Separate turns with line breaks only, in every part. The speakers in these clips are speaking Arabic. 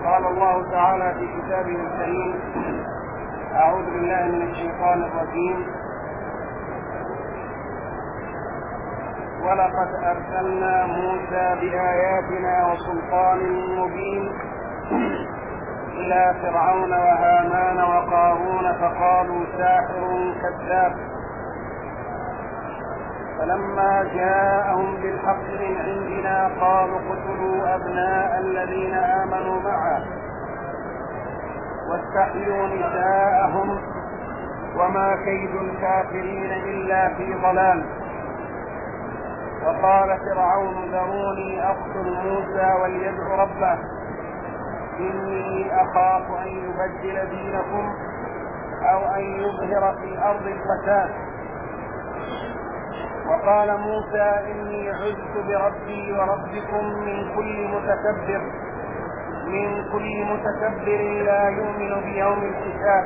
قال الله تعالى في كتابه الكريم: أعوذ بالله من الشيطان الرجيم: ولقد أرسلنا موسى بآياتنا وسلطان مبين إلى فرعون وهامان وقارون فقالوا ساحر كذاب، فلما جاءهم بالحق من عندنا قالوا اقتلوا أبناء الذين آمنوا معه واستحيوا نساءهم وما كيد الكافرين إلا في ضلال. وقال فرعون ذروني أقتل موسى وليدع ربه إني أخاف أن يبدل دينكم أو أن يظهر في الأرض الفساد. وقال موسى إني عذت بربي وربكم من كل متكبر لا يؤمن بيوم الحساب.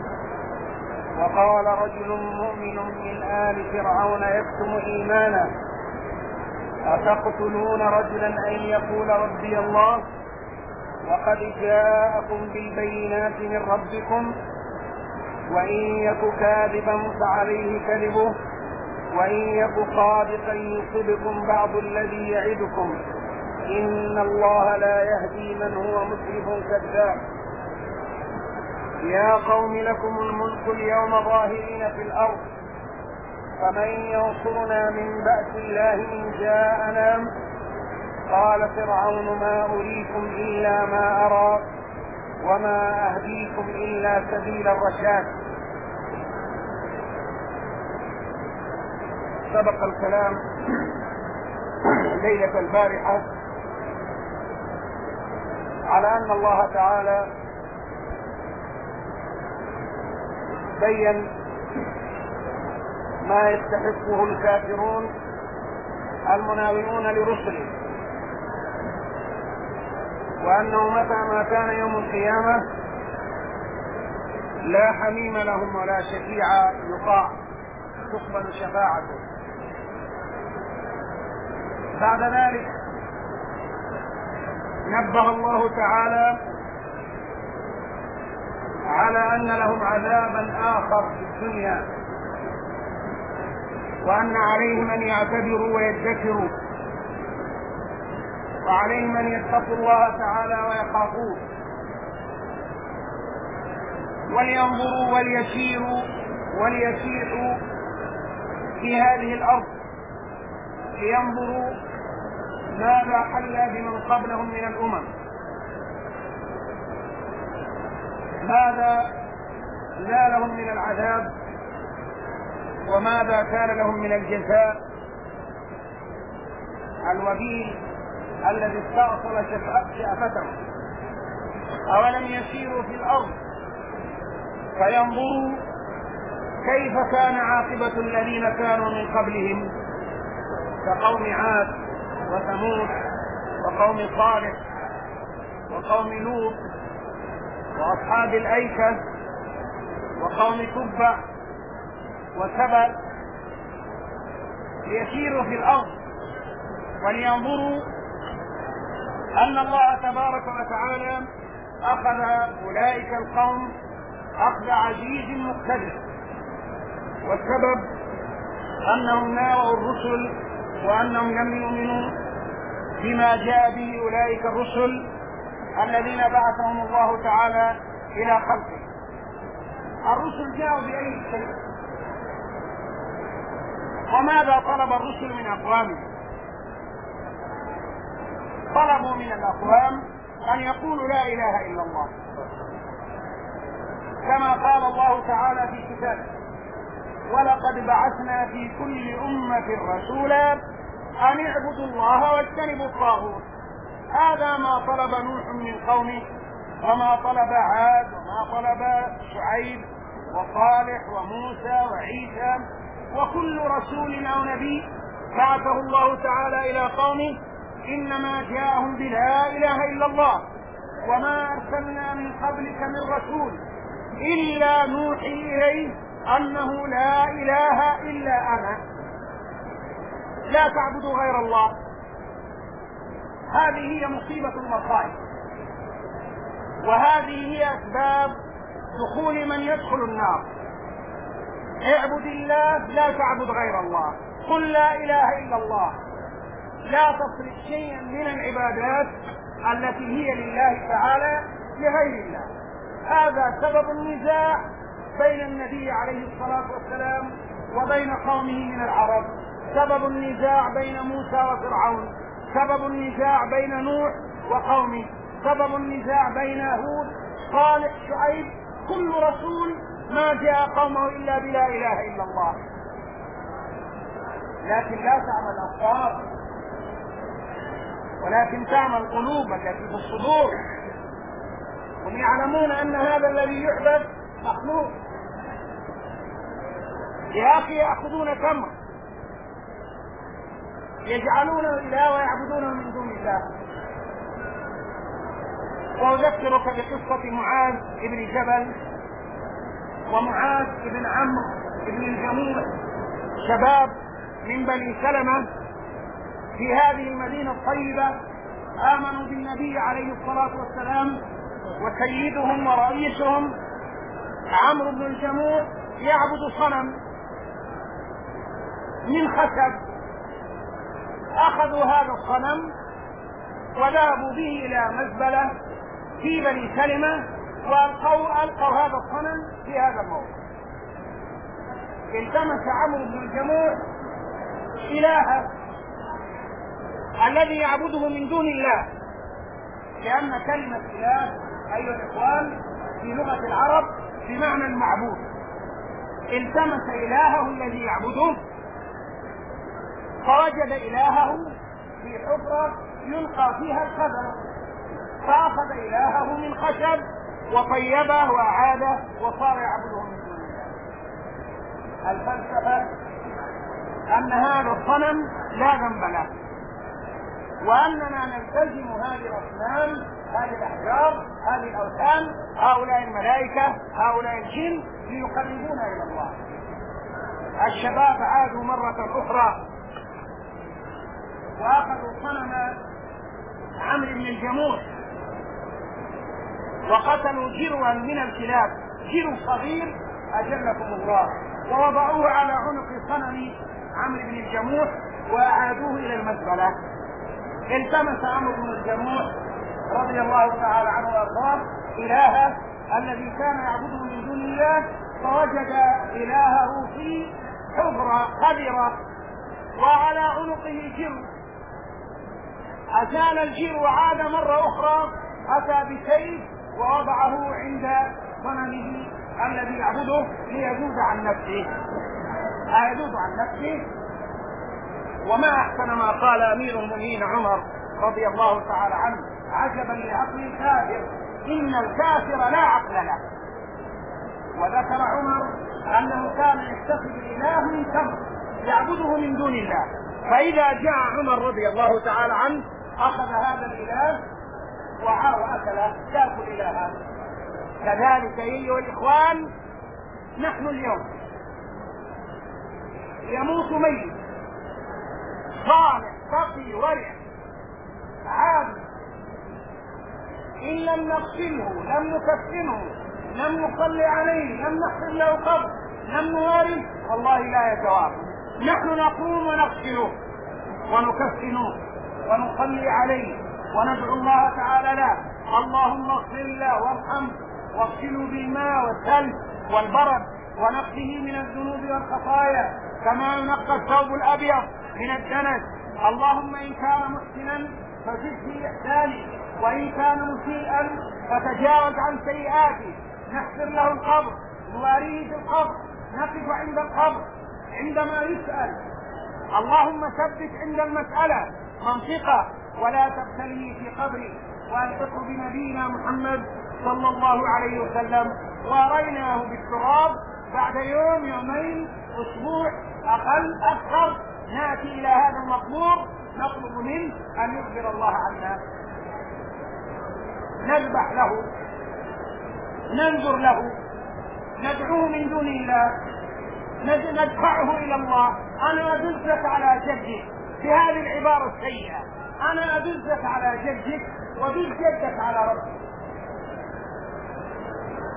وقال رجل مؤمن من آل فرعون يكتم إيمانه أتقتلون رجلا أن يقول ربي الله وقد جاءكم بالبينات من ربكم وإن يك كاذبا فعليه كذبه وإن يك صادقا يصبكم بعض الذي يعدكم إن الله لا يهدي من هو مسرف كذاب. يا قوم لكم الملك اليوم ظاهرين في الأرض فمن ينصرنا من بأس الله إن جاءنا. قال فرعون ما أريكم إلا ما أرى وما أهديكم إلا سبيل الرشاد. سبق الكلام ليلة البارحة على أن الله تعالى بين ما يستحقه الكافرون المناوئون لرسله، وأنه متى ما كان يوم القيامة لا حميم لهم ولا شفيع يطاع تقبل شفاعته. بعد ذلك نبه الله تعالى على أن لهم عذابا آخر في الدنيا وأن عليهم أن يعتبروا ويدكروا وعليهم أن يتقوا الله تعالى ويخافوه ولينظروا وليسيحوا في هذه الأرض لينظروا ماذا حل بمن قبلهم من الأمم، ماذا نالهم من العذاب وماذا كان لهم من الجزاء الوبيل الذي استأصل شأفتهم. أولم يسيروا في الأرض فينظروا كيف كان عاقبة الذين كانوا من قبلهم كقوم عاد وثمود وقوم صالح وقوم لوط وأصحاب الأيكة وقوم تبع وسبأ، ليسيروا في الأرض ولينظروا أن الله تبارك وتعالى أخذ أولئك القوم أخذ عزيز مقتدر، والسبب أنهم ناووا الرسل وأنهم لم يؤمنوا بما جاء به أولئك الرسل الذين بعثهم الله تعالى إلى خلقه. الرسل جاءوا بأي شيء؟ وماذا طلب الرسل من أقوامهم؟ طلبوا من الأقوام أن يقولوا لا إله إلا الله، كما قال الله تعالى في كتابه: ولقد بعثنا في كل أمة رسولا أن اعبدوا الله واجتنبوا الطاغوت. هذا ما طلب نوح من قومه وما طلب عاد وما طلب شعيب وصالح وموسى وعيسى وكل رسول أو نبي بعثه الله تعالى إلى قومه إنما جاءهم بلا إله إلا الله وما أرسلنا من قبلك من رسول إلا نوحي إليه أنه لا إله إلا أنا لا تعبدوا غير الله. هذه هي مصيبة المصائب، وهذه هي أسباب دخول من يدخل النار. اعبد الله لا تعبد غير الله، قل لا إله إلا الله، لا تصرف شيئا من العبادات التي هي لله تعالى لغير الله. هذا سبب النزاع بين النبي عليه الصلاة والسلام وبين قومه من العرب، سبب النزاع بين موسى وفرعون، سبب النزاع بين نوح وقومه، سبب النزاع بين هود صالح شعيب. كل رسول ما جاء قومه إلا بلا إله إلا الله. لكن لا تعمى الأبصار ولكن تعمى القلوب التي في الصدور. هم يعلمون أن هذا الذي يعبد مخلوق. يا أخي يأخذون تمر يجعلونه إله ويعبدونه من دون الله. وأذكرك بقصة معاذ بن جبل ومعاذ بن عمرو بن الجموح، شباب من بني سلمة في هذه المدينة الطيبة، آمنوا بالنبي عليه الصلاة والسلام، وسيدهم ورئيسهم عمرو بن الجموح يعبد صنم من خشب. أخذوا هذا الصنم وذهبوا به إلى مزبلة في بني سلمة وألقوا هذا الصنم في هذا الموضع. التمس عمرو بن الجموح إلهه الذي يعبده من دون الله، لأن كلمة إله أيها الإخوان في لغة العرب بمعنى المعبود. التمس إلهه الذي يعبده فوجد إلهه في حفرة يلقى فيها الخبر، فأخذ إلهه من خشب وطيبه وأعاده وصار يعبده من دون الله. الفلسفة أن هذا الصنم لا ذنب له، وأننا نلتزم هذه الأصنام، هذه الأحجار، هذه الأوثان، هؤلاء الملائكة، هؤلاء الجن ليقربونا إلى الله. الشباب عادوا مرة أخرى وأخذوا صنم عمرو بن الجموح وقتلوا جروا من الكلاب، جرو صغير أجلكم الله، ووضعوه على عنق صنم عمرو بن الجموح وأعادوه إلى المزبلة. التمس عمرو بن الجموح رضي الله تعالى عنه وارضاه إلهه الذي كان يعبده من دون الله، فوجد إلهه في حفرة خضرة وعلى عنقه جر. أزال الجر وعاد مرة أخرى، أتى بسيف ووضعه عند صنمه الذي يعبده ليذود عن نفسه. يذود عن نفسه. وما أحسن ما قال أمير المؤمنين عمر رضي الله تعالى عنه: عجبا لعقل الكافر، إن الكافر لا عقل له. وذكر عمر أنه كان يتخذ الإله من تمر يعبده من دون الله، فإذا جاء عمر رضي الله تعالى عنه أخذ هذا الإله وأكله، تأكل إلهه. كذلك أيها الإخوان نحن اليوم يموت ميت صالح تقي ورع عابد، إن لم نغسله، لم نكفنه، لم نصلي عليه، لم نحفر له قبر، لم نوارث، والله لا يتوارث. نحن نقوم ونغسله ونكفنه ونصلي عليه وندعو الله تعالى له: اللهم اغفر له وارحمه واغسله بالماء والثلج والبرد ونقه من الذنوب والخطايا كما ينقى الثوب الأبيض من الدنس. اللهم إن كان محسنا فزد في إحسانه، وإن كان مسيئا فتجاوز عن سيئاته. نحفر له القبر، نواريه في القبر، نقف عند القبر عندما يسأل. اللهم ثبت عند المسألة منطقة ولا تبتلني في قبري، والحقه بنبينا محمد صلى الله عليه وسلم، واريناه بالتراب بعد يوم يومين اسبوع اقل اكثر، ناتي الى هذا المقبور نطلب منه ان يخبر الله عنا، نذبح له، ننظر له، ندعوه من دون الله، ندفعه الى الله. انا ادلك على جدك بهذه العبارة السيئة، انا ادلك على جدك ودل جدك على ربك.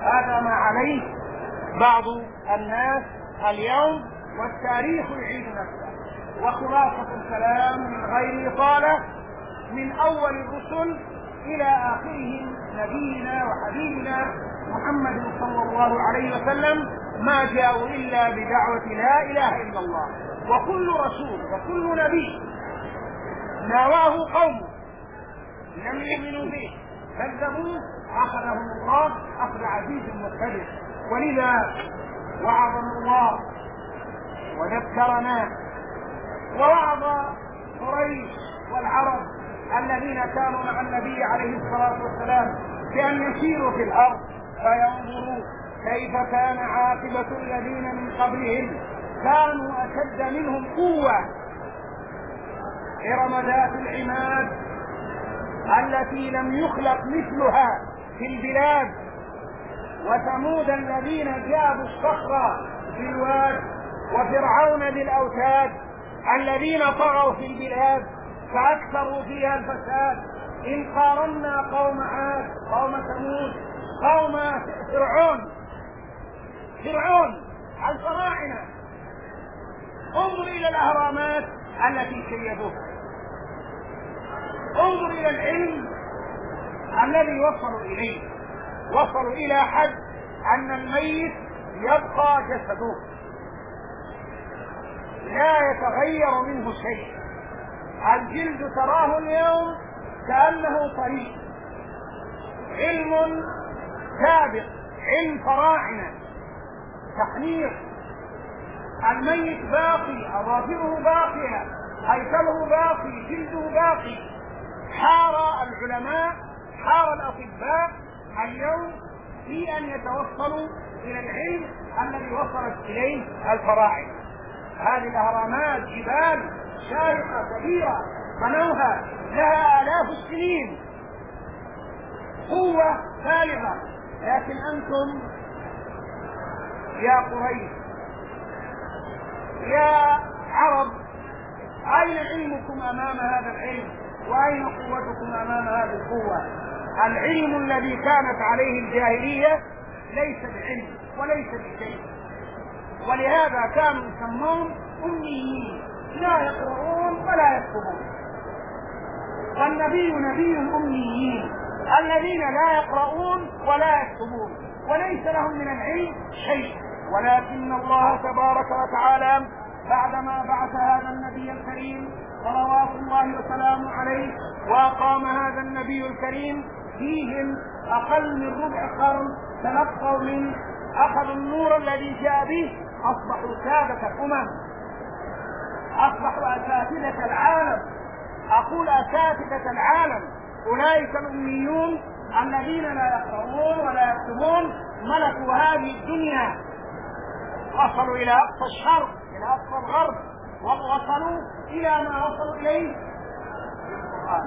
هذا ما عليه بعض الناس اليوم، والتاريخ يعيد نفسه. وخلاصة الكلام من غير إطالة، من أول الرسل إلى آخرهم نبينا وحبيبنا محمد صلى الله عليه وسلم ما جاءوا إلا بدعوة لا إله إلا الله. وكل رسول وكل نبي ناواه قومه لم يؤمنوا به كذبوه أخذهم الله أخذ عزيز مقتدر. ولذا وعظنا الله وذكرنا ووعظ قريش والعرب الذين كانوا مع النبي عليه الصلاة والسلام بأن يسيروا في الأرض فينظروا كيف كان عاقبة الذين من قبلهم، كانوا أشد منهم قوة، إرم ذات العماد التي لم يخلق مثلها في البلاد، وثمود الذين جابوا الصخر بالواد، وفرعون بالأوتاد الذين طغوا في البلاد فأكثروا فيها الفساد. إن قارنا قوم عاد قوم ثمود قوم فرعون الفراعنة، انظر إلى الأهرامات التي شيدوها، انظر إلى العلم الذي وصلوا إلى حد أن الميت يبقى جسده لا يتغير منه شيء، الجلد تراه اليوم كأنه طريق. علم سابق، علم فراعنة، تحنير، الميت باقي، أظافره باقية، هيكله باقي، جلده باقي. حار العلماء، حار الأطباء اليوم في أن يتوصلوا إلى العلم الذي وصلت إليه الفراعنة. هذه الأهرامات جبال شارقة كبيرة بنوها لها آلاف السنين، قوة بالغة، لكن أنتم يا قريش يا عرب أين علمكم أمام هذا العلم؟ وأين قوتكم أمام هذه القوة؟ العلم الذي كانت عليه الجاهلية ليس بعلم وليس بشيء، ولهذا كانوا يسمون أميين، لا يقرؤون ولا يكتبون. والنبي نبي أميين الذين لا يقرؤون ولا يكتبون وليس لهم من العلم شيء. ولكن الله تبارك وتعالى بعدما بعث هذا النبي الكريم صلوات الله وسلامه عليه وأقام هذا النبي الكريم فيهم أقل من ربع قرن، تلقوا من أخذوا النور الذي جاء به، أصبحوا سادة أمم، أصبحوا أساتذة العالم. أقول أساتذة العالم، أولئك الأميون الذين لا يقرؤون ولا يكتبون ملكوا هذه الدنيا، وصلوا إلى أقصى الشرق إلى أقصى الغرب، ووصلوا إلى ما وصلوا إليه القرآن،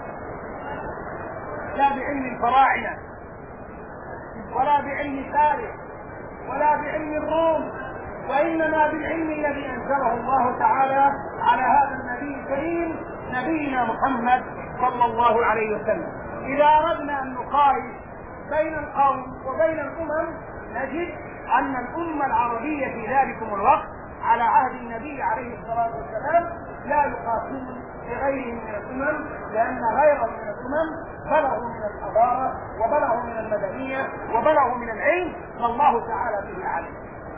لا بعلم الفراعنة ولا بعلم فارس ولا بعلم الروم، وإنما بالعلم الذي أنزله الله تعالى على هذا النبي الكريم نبينا محمد صلى الله عليه وسلم. إذا أردنا أن نقارن بين القوم وبين الأمم نجد أن الأمة العربية في ذلكم الوقت على عهد النبي عليه الصلاة والسلام لا يقاسون بغيرهم من الأمم، لأن غيرهم من الأمم بلغوا من الحضارة وبلغوا من المدنية وبلغوا من العلم والله تعالى به عليم.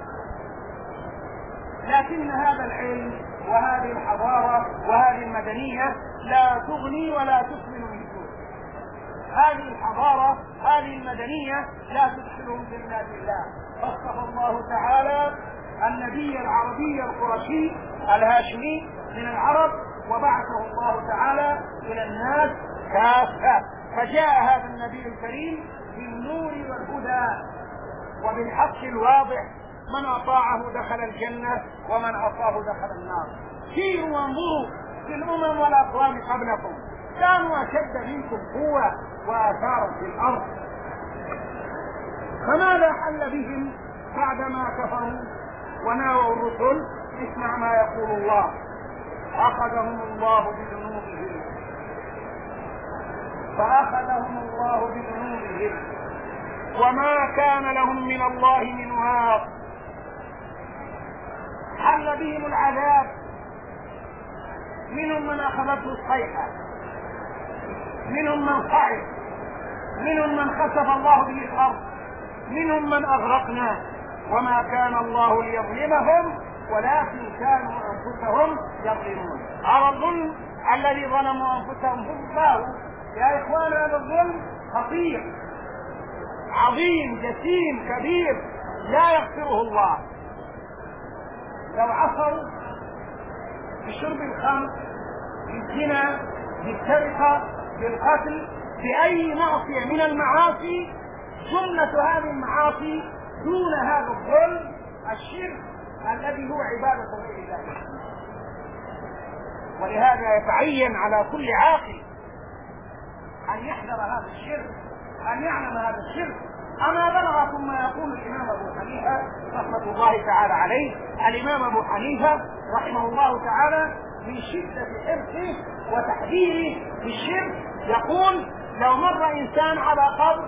لكن هذا العلم وهذه الحضارة وهذه المدنية لا تغني ولا تسمن من جوع. هذه الحضارة هذه المدنية لا تدخلهم جنات الله. فاصطفى الله تعالى النبي العربي القرشي الهاشمي من العرب وبعثه الله تعالى إلى الناس كافة، فجاء هذا النبي الكريم بالنور والهدى وبالحق الواضح، من أطاعه دخل الجنة ومن عصاه دخل النار. سيروا وانظروا في الأمم والأقوام قبلكم كانوا أشد منكم قوة وآثارا في الأرض، فماذا حل بهم بعدما كفروا وناووا الرسل؟ اسمع ما يقول الله: أخذهم الله بذنوبهم وما كان لهم من الله من واق. حل بهم العذاب، منهم من أخذته الصيحة، منهم من صعد، منهم من خسف الله به الأرض، منهم من أغرقنا، وما كان الله ليظلمهم ولكن كانوا أنفسهم يظلمون. على الظلم الذي ظلموا أنفسهم هم الله. يا إخوان، هذا الظلم خطير عظيم جسيم كبير لا يغفره الله. لو عصوا بشرب الخمر، بالزنا، بالسرقة، بالقتل، بأي معصية من المعاصي، جملة هذه المعاصي دون هذا الظلم الشرك الذي هو عبادة غير الله. ولهذا يتعين على كل عاقل أن يحذر هذا الشرك، أن يعلم هذا الشرك. أما بلغكم ما يقول الإمام أبو حنيفة رحمة الله تعالى عليه. الإمام أبو حنيفة رحمه الله تعالى من شدة حرصه وتحذيره بالشرك يقول: لو مر إنسان على قبر،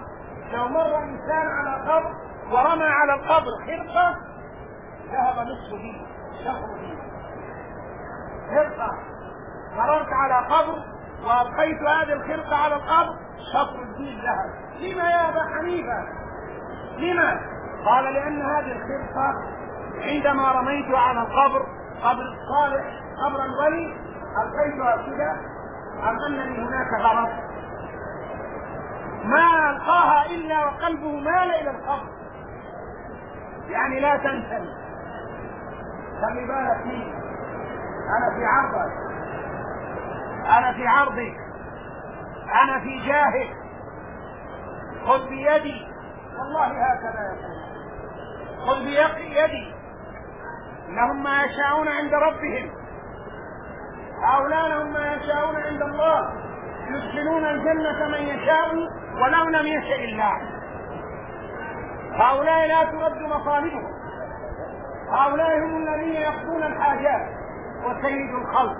ورمى على القبر خرقة ذهب نصف دين، شطر دين. خرقة، مررت على قبر وأبقيت هذه الخرقة على القبر، شطر الدين ذهب. لما يا أبا حنيفة؟ لما؟ قال: لأن هذه الخرقة عندما رميتها على القبر، قبر الصالح، قبر الولي، ألقيتها كذا، أم أنني هناك غرض؟ ما ألقاها إلا وقلبه مال إلى القبر، يعني لا تنسني. خلي بالك مني، أنا في عرضك، أنا في عرضك، أنا في جاهك، خذ بيدي. والله هكذا يقول: خذ بيدي، لهم ما يشاءون عند ربهم، هؤلاء لهم ما يشاءون عند الله، يدخلون الجنة من يشاء ولو لم يشاء الله. هؤلاء لا ترد مطالبهم، هؤلاء هم الذين يقضون الحاجات. وسيد الخلق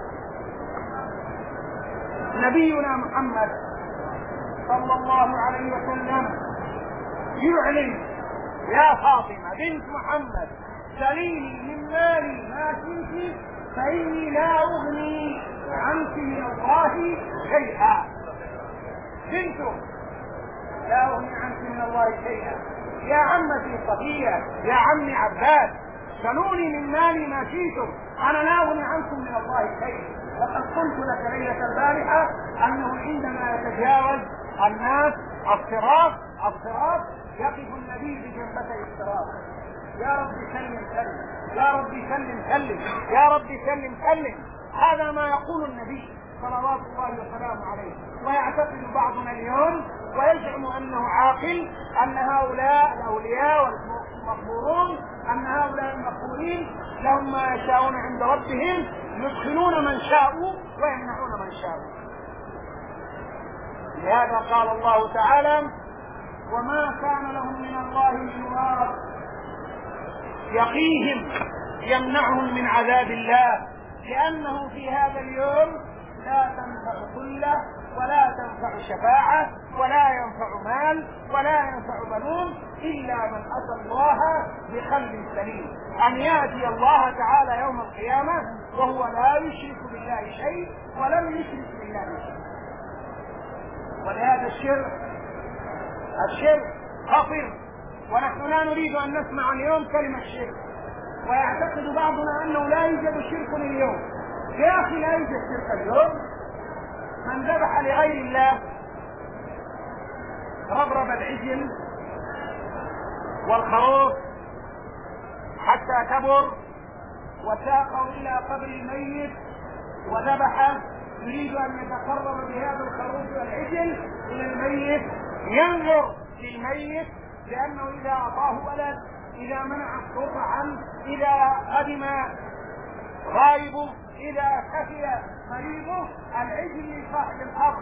نبينا محمد صلى الله عليه وسلم يعلن: يا فاطمة بنت محمد سليني من مالي ما شئت فإني لا أغني عنك من الله شيئا. بنته لا أغني عنك من الله شيئا. يا عمتي صفية، يا عمي عباس، سلوني من مالي ما شئتم، أنا لا أغني عنكم من الله شيئا. لقد قلت لك ليلة البارحة أنه عندما يتجاوز الناس الصراط يقف النبي بجنبتي الصراط: يا رب سلم سلم، يا رب سلم سلم، يا رب سلم سلم. هذا ما يقول النبي صلوات الله وسلامه عليه. ويعتقد بعضنا اليوم ويزعم أنه عاقل أن هؤلاء الأولياء والمقبورون، أن هؤلاء المقبورين لهم ما يشاءون عند ربهم، يدخلون من شاءوا ويمنعون من شاءوا. لهذا قال الله تعالى: وما كان لهم من الله من واق يقيهم يمنعهم من عذاب الله، لأنه في هذا اليوم لا تنفع كله، ولا تنفع شفاعة، ولا ينفع مال، ولا ينفع بنون، إلا من أتى الله بقلب سليم. أن يأتي الله تعالى يوم القيامة وهو لا يشرك بالله شيء ولم يشرك بالله شيء. ولهذا الشرك خطير، ونحن لا نريد أن نسمع اليوم كلمة شرك. ويعتقد بعضنا أنه لا يوجد شرك اليوم. يا أخي، لا يوجد شرك اليوم. من ذبح لغير الله، ربرب العجل والخروف حتى كبر وساقه إلى قبر الميت وذبحه، يريد أن يتقرب بهذا الخروف والعجل إلى الميت، ينظر للميت، لأنه إذا أعطاه ولد، إذا منع الصوت عنه، إذا قدم غائبه، إذا خفي مريضه، العجل لصاحب القبر.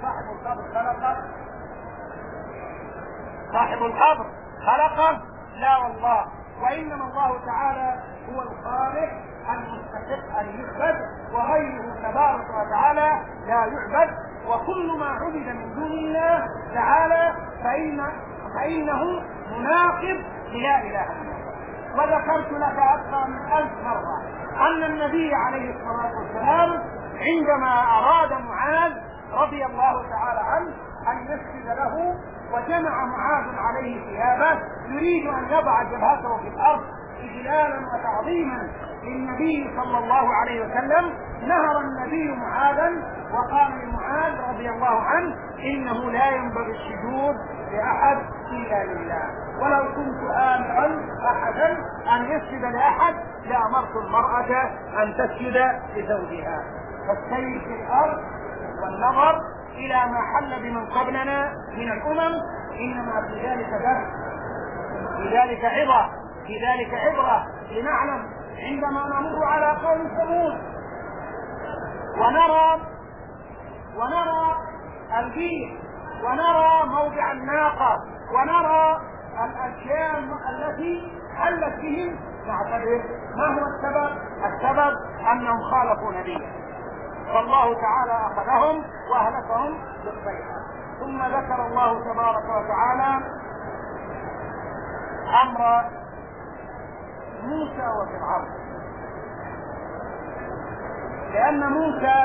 صاحب القبر خلقه؟ لا والله، وإنما الله تعالى هو الخالق المستحق أن يعبد، وغيره تبارك وتعالى لا يعبد. وكل ما عبد من دون الله تعالى فإن فإنه مناقض للا إله إلا الله. وذكرت لك أكثر من 1000 مرة أن النبي عليه الصلاة والسلام عندما أراد معاذ رضي الله تعالى عنه أن يسجد له وجمع معاذ عليه ثيابه يريد أن يضع جبهته في الأرض إجلالا وتعظيما للنبي صلى الله عليه وسلم، نهر النبي معاذا وقال لمعاذ رضي الله عنه: إنه لا ينبغي السجود لأحد إلا لله، ولو كنت آمرا أحدا أن يسجد لأحد لأمرت المرأة أن تسجد لزوجها. فالسير في الأرض والنظر إلى ما حل بمن قبلنا من الأمم إنما في ذلك درس، في ذلك عظة، في ذلك عبرة لنعلم عندما نمر على قوم ثمود ونرى البيت ونرى موضع الناقة ونرى الأشياء التي حلت بهم، نعتبر ما هو السبب؟ السبب أنهم خالفوا نبيه، فالله تعالى أخذهم وأهلكهم بالصيحة. ثم ذكر الله تبارك وتعالى أمر موسى وفرعون، لأن موسى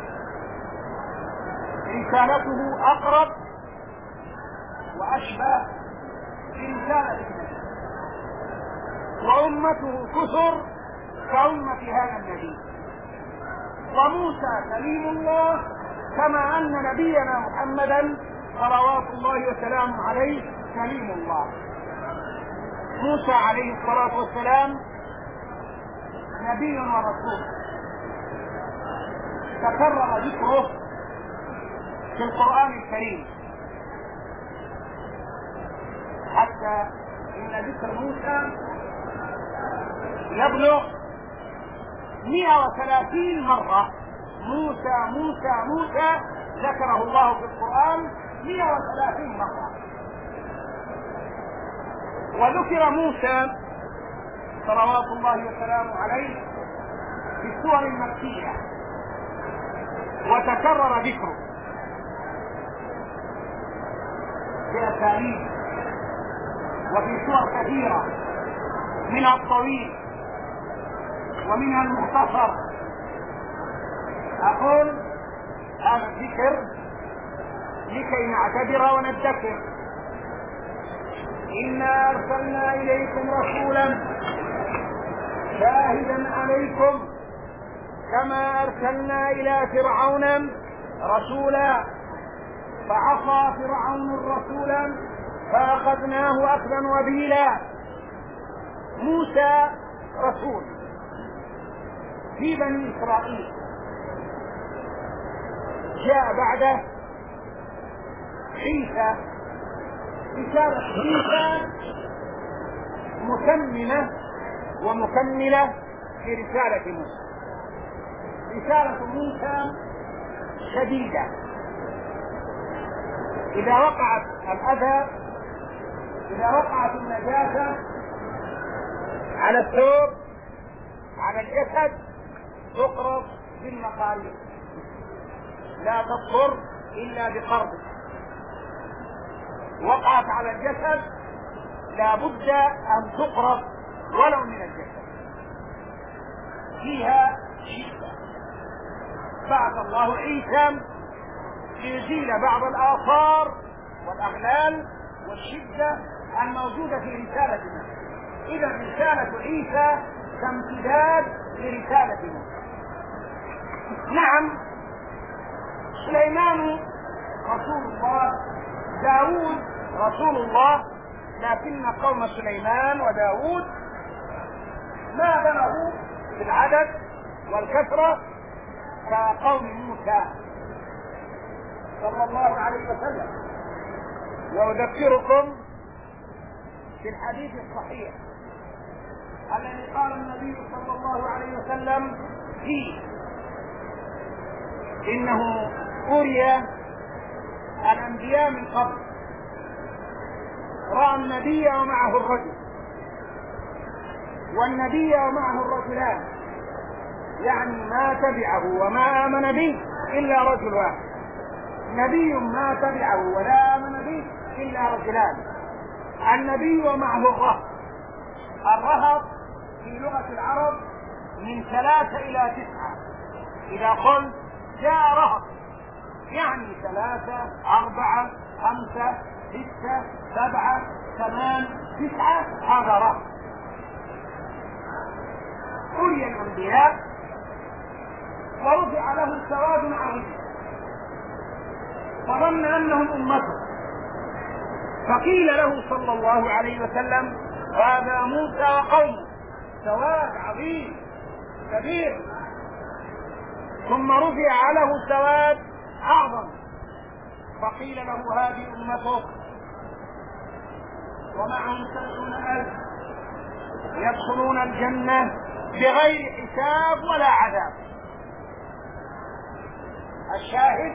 رسالته أقرب وأشبه برسالة النبي، وأمته كثر كأمة هذا النبي، وموسى كليم الله كما أن نبينا محمدا صلوات الله وسلامه عليه كليم الله. موسى عليه الصلاة والسلام نبي ورسول تكرر ذكره في القرآن الكريم، حتى إن ذكر موسى يبلغ 130 مرة. موسى موسى موسى ذكره الله في القرآن 130 مرة. وذكر موسى صلوات الله وسلامه عليه في السور المكية وتكرر ذكره بأساليب وفي سور كثيرة، منها الطويل ومنها المختصر. أقول هذا الذكر لكي نعتبر وندكر. إنا أرسلنا إليكم رسولا شاهدا عليكم كما أرسلنا إلى فرعون رسولا فعصى فرعون الرسول فأخذناه أخذا وبيلا. موسى رسول في بني إسرائيل، جاء بعده عيسى، رسالة عيسى متممة ومكملة لرسالة موسى. رسالة موسى شديدة، إذا وقعت الأذى، إذا وقعت النجاسة على الثوب على الجسد تقرض بالمقارير، لا تضر إلا بقرض. وقعت على الجسد لا بد أن تقرض ولو من الجسد، فيها شدة. بعث الله عيسى ليزيل بعض الآثار والأغلال والشدة الموجودة في رسالتنا. إذا رسالة عيسى كامتداد لرسالة موسى. نعم، سليمان رسول الله، داود رسول الله، لكن قوم سليمان وداود ما بلغوا في العدد والكثرة كقوم موسى صلى الله عليه وسلم. وأذكركم في الحديث الصحيح الذي قال النبي صلى الله عليه وسلم فيه: إنه أري الأنبياء من قبل، رأى النبي ومعه الرجل، والنبي ومعه الرجلان، يعني ما تبعه وما آمن به إلا رجل واحد، نبي ما تبعه ولا آمن به إلا رجلان، النبي ومعه الرهط. الرهط في لغة العرب من 3 إلى 9. إذا قلت جاء رهط يعني 3 4 5 6 7 8 9، هذا رهط. أري الأنبياء ورفع له سواد عظيم فظن أنهم أمته، فقيل له صلى الله عليه وسلم هذا موسى وقومه، سواد عظيم كبير. ثم رفع له سواد أعظم فقيل له هذه أمتك ومعهم 70,000 يدخلون الجنة بغير حساب ولا عذاب. الشاهد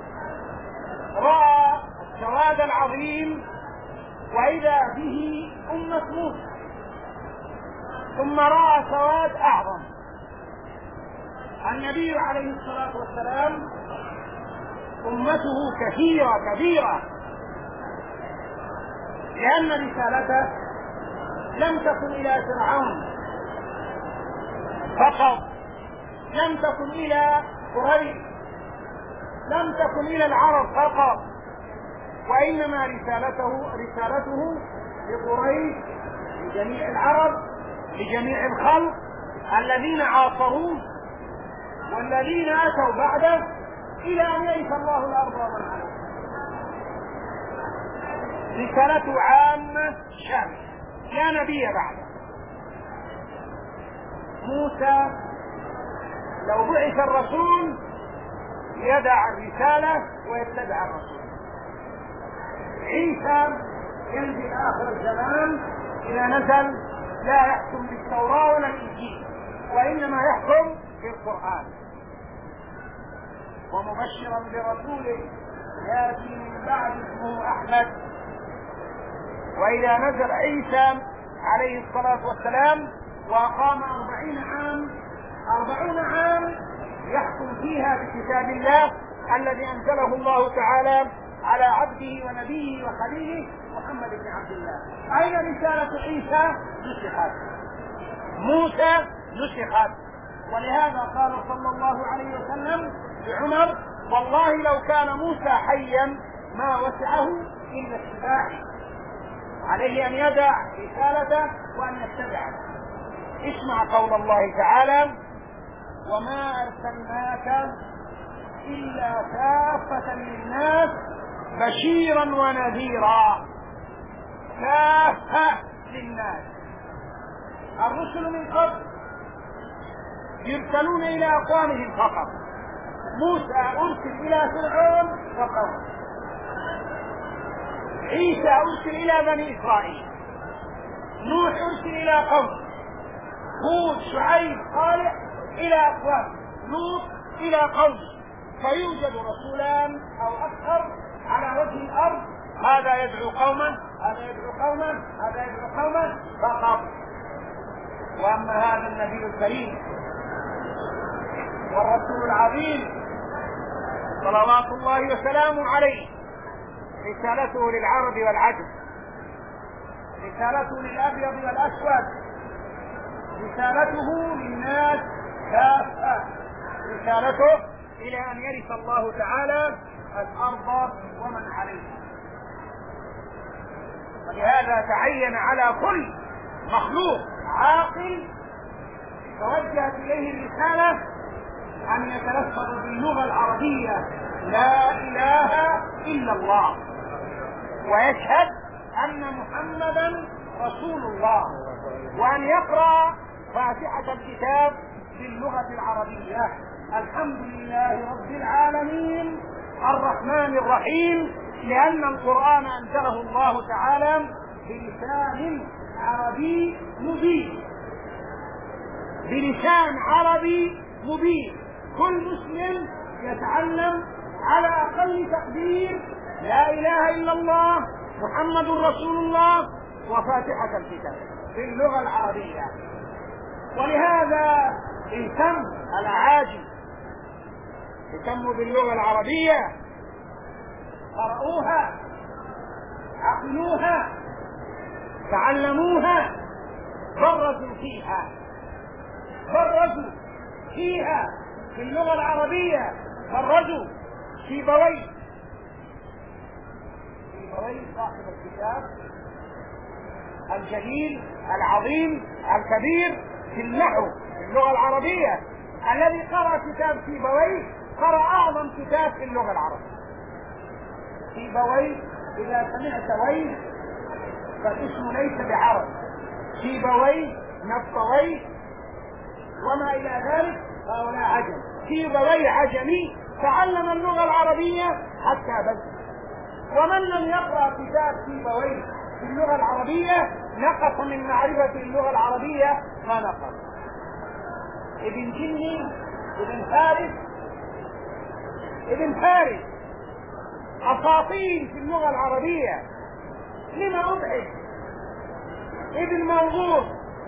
رأى السواد العظيم وإذا به أمة موسى، ثم رأى سواد أعظم. النبي عليه الصلاة والسلام أمته كثيرة كبيرة، لأن رسالته لم تكن إلى فرعون فقط، لم تكن إلى قريش، لم تكن إلى العرب فقط، وإنما رسالته لقريش، لجميع العرب، لجميع الخلق الذين عاصروه والذين أتوا بعده إلى أن يرث الله الأرض ومن عليها. رسالته عامة شاملة لا نبي بعده. موسى لو بعث الرسول يدع الرسالة ويتبع الرسول. عيسى ينزل آخر الزمان إذا نزل لا يحكم بالتوراة ولا الإنجيل، وإنما يحكم بالقرآن. ومبشرا برسول يأتي من بعد اسمه أحمد. وإذا نزل عيسى عليه الصلاة والسلام وأقام 40 عام يحكم فيها بكتاب الله الذي أنزله الله تعالى على عبده ونبيه وخليله محمد بن عبد الله. أين رسالة عيسى؟ نسخت. موسى نسخت. ولهذا قال صلى الله عليه وسلم لعمر والله لو كان موسى حيا ما وسعه إلا اتباعي. عليه أن يدع رسالته وأن يتبعه. اسمع قول الله تعالى وما أرسلناك إلا كافة للناس بشيرا ونذيرا. كافة للناس. الرسل من قبل يرسلون إلى أقوامهم فقط. موسى أرسل إلى فرعون وقومه. عيسى أرسل إلى بني إسرائيل. نوح أرسل إلى قومه. هود شعيب صالح إلى أقوامه. لوط إلى قومه. فيوجد رسولان أو أكثر على وجه الأرض، هذا يدعو قوما، هذا يدعو قوما، هذا يدعو قوما فقط. وأما هذا النبي الكريم والرسول العظيم صلوات الله وسلامه عليه رسالته للعرب والعجم، رسالته للأبيض والأسود، رسالته للناس كافة، رسالته إلى أن يرث الله تعالى الأرض ومن عليها. ولهذا تعين على كل مخلوق عاقل توجهت إليه الرسالة أن يتلفظ باللغة العربية لا إله إلا الله، ويشهد أن محمدا رسول الله، وأن يقرأ فاتحة الكتاب باللغة العربية. الحمد لله رب العالمين الرحمن الرحيم، لأن القرآن أنزله الله تعالى بلسان عربي مبين، بلسان عربي مبين. كل مسلم يتعلم على أقل تقدير لا إله إلا الله محمد رسول الله وفاتحة الكتاب باللغة العربية. ولهذا اهتم الأعاجم، اهتموا باللغة العربية، قرأوها، عقلوها، تعلموها برزوا فيها في اللغة العربية، برزوا سيبويه صاحب الكتاب الجليل العظيم الكبير في النحو في اللغة العربية، الذي قرأ كتاب سيبويه قرأ أعظم كتاب في اللغة العربية. سيبويه إذا سمعت ويه فالاسم ليس بعربي، سيبويه نبطويه وما إلى ذلك هؤلاء عجم. سيبويه عجمي تعلم اللغة العربية حتى بلغ، ومن لم يقرأ كتاب سيبويه في اللغة العربية نقص من معرفة اللغة العربية ما نقص. ابن جني ابن فارس أساطين في اللغة العربية. لما أبعد؟ ابن منظور،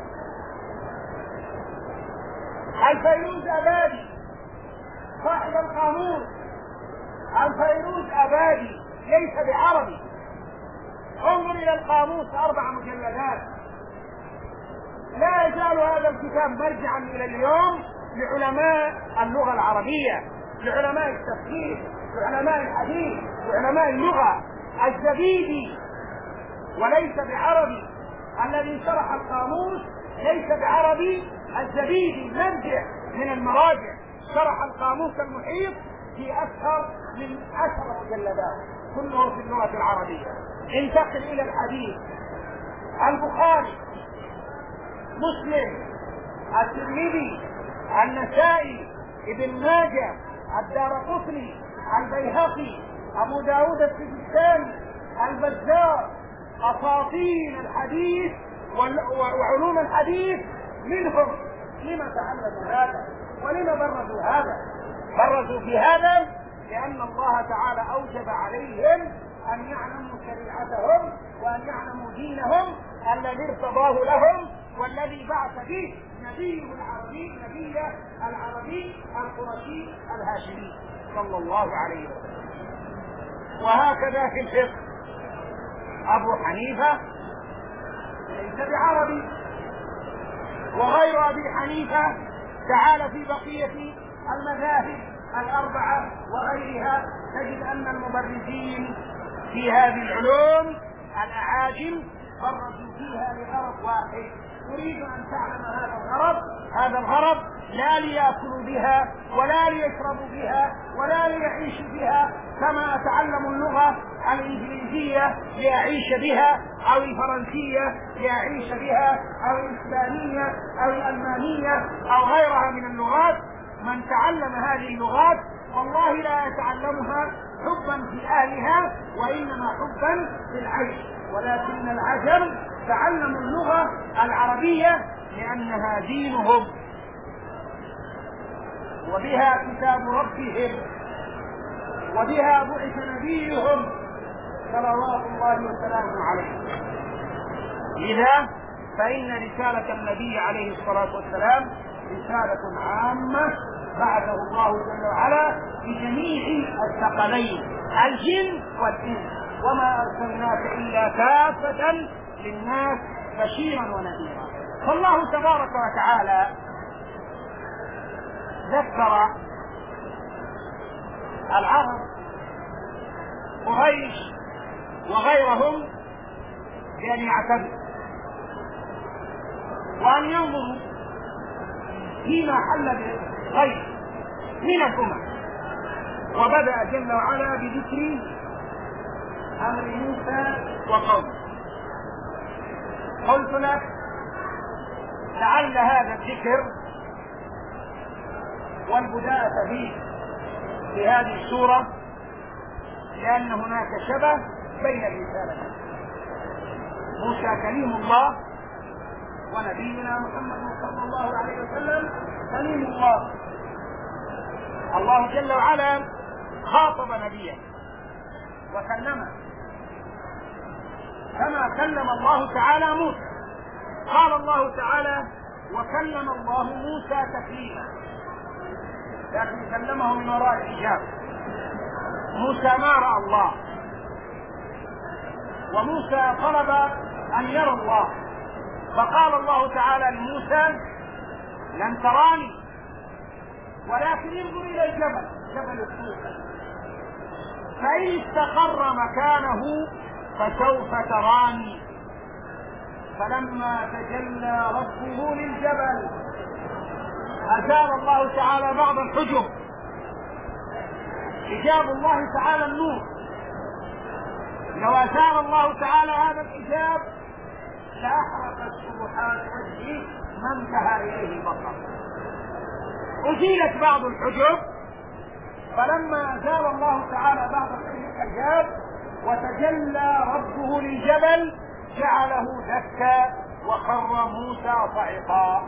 الفيروز أبادي صاحب القاموس، الفيروز أبادي ليس بعربي. انظر إلى القاموس 4 مجلدات. لا يزال هذا الكتاب مرجعا إلى اليوم لعلماء اللغة العربية، لعلماء التفسير، لعلماء الحديث، لعلماء اللغة. الزبيدي وليس بعربي، الذي شرح القاموس ليس بعربي. الزبيدي مرجع من المراجع، شرح القاموس المحيط في أكثر من 10 مجلدات كله في اللغة العربية. انتقل إلى الحديث: البخاري، مسلم، الترمذي، النسائي، ابن ماجه، الدارقطني، البيهقي، أبو داود السجستاني، البزار، أساطين الحديث وعلوم الحديث منهم. لما تعلموا هذا؟ ولما برزوا هذا؟ برزوا في هذا لأن الله تعالى أوجب عليهم أن يعلموا شريعتهم وأن يعلموا دينهم الذي ارتضاه لهم والذي بعث به نبيه العربي القرشي الهاشمي صلى الله عليه وسلم. وهكذا في الفقه: أبو حنيفة ليس بعربي، وغير أبي حنيفة تعال في بقية المذاهب 4 وغيرها تجد أن المبرزين في هذه العلوم الأعاجم برزوا فيها لغرض واحد: تريد أن تعلم هذا الغرض لا ليأكلوا بها ولا ليشربوا بها ولا ليعيشوا بها كما أتعلم اللغة الإنجليزية ليعيش بها، أو الفرنسية ليعيش بها، أو الإسبانية أو الألمانية أو غيرها من اللغات. من تعلم هذه اللغات والله لا يتعلمها حبا في أهلها وإنما حبا في العيش، ولكن العجم تعلموا اللغة العربية لأنها دينهم وبها كتاب ربهم وبها بعث نبيهم صلوات الله وسلامه عليه. لذا فإن رسالة النبي عليه الصلاة والسلام رسالة عامة بعثه الله جل وعلا بجميع الثقلين الجن والإنس، وما أرسلناك إلا كافة للناس بشيرا ونذيرا. فالله تبارك وتعالى ذكر العرب قريش وغيرهم بأن يعتبروا وأن ينظروا فيما حل بالغير من الأمم. وبدأ جل وعلا بذكر أمر موسى وقومه. قلت لك لعل هذا الذكر والبداءة فيه في هذه السورة لأن هناك شبه بين الرسالتين. موسى كليم الله ونبينا محمد صلى الله عليه وسلم كليم الله. الله جل وعلا خاطب نبيه وكلمه كما كلم الله تعالى موسى. قال الله تعالى: وكلم الله موسى تكليما، لكن كلمه من وراء الحجاب. موسى ما رأى الله، وموسى طلب أن يرى الله، فقال الله تعالى لموسى لن تراني ولكن انظر إلى الجبل، جبل الطور، فإن استقر مكانه فسوف تراني. فلما تجلى ربه للجبل أزال الله تعالى بعض الحجب، حجاب الله تعالى النور، لو أزال الله تعالى هذا الحجاب لأحرقت سبحات وجهه ما انتهى إليه البصر. أزيلت بعض الحجب، فلما أزال الله تعالى بعض الحجاب وتجلى ربه للجبل جعله دكا وخر موسى صعقا.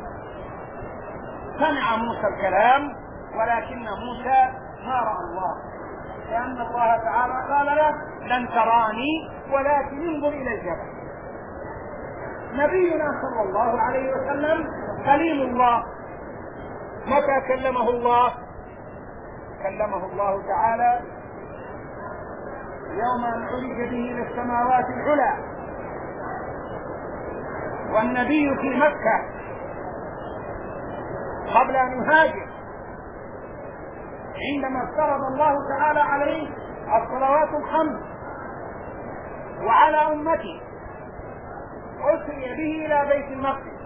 سمع موسى الكلام ولكن موسى ما رأى الله، لأن الله تعالى قال له لن تراني ولكن انظر إلى الجبل. نبينا صلى الله عليه وسلم كليم الله، متى كلمه الله؟ كلمه الله تعالى يوم أن عرج به إلى السماوات العلى والنبي في مكة قبل أن يهاجر، عندما افترض الله تعالى عليه الصلوات الخمس وعلى أمته، أسري به إلى بيت المقدس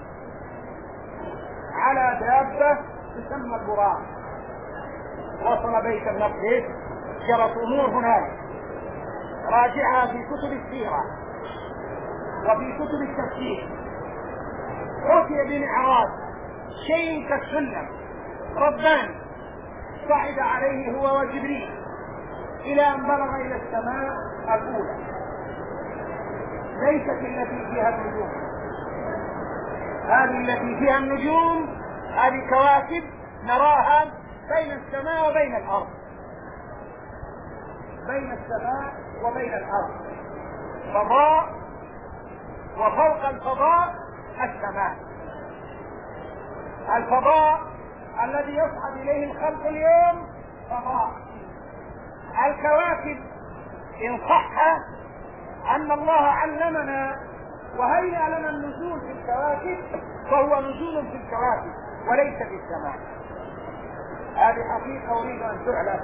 على دابة تسمى البراق. وصل بيت المقدس، جرت أمور هنالك راجعها في كتب السيرة وفي كتب التفسير. أتي بمعراج شيء كالسلم رباني، صعد عليه هو وجبريل إلى أن بلغ إلى السماء الأولى، ليست التي فيها النجوم، هذه التي فيها النجوم هذه كواكب نراها بين السماء وبين الأرض، بين السماء وبين الأرض، فضاء، وفوق الفضاء السماء. الفضاء الذي يصعد إليه الخلق اليوم فضاء. الكواكب إن صح أن الله علمنا وهيأ لنا النزول في الكواكب فهو نزول في الكواكب وليس في السماء. هذه حقيقة أريد أن تعلم.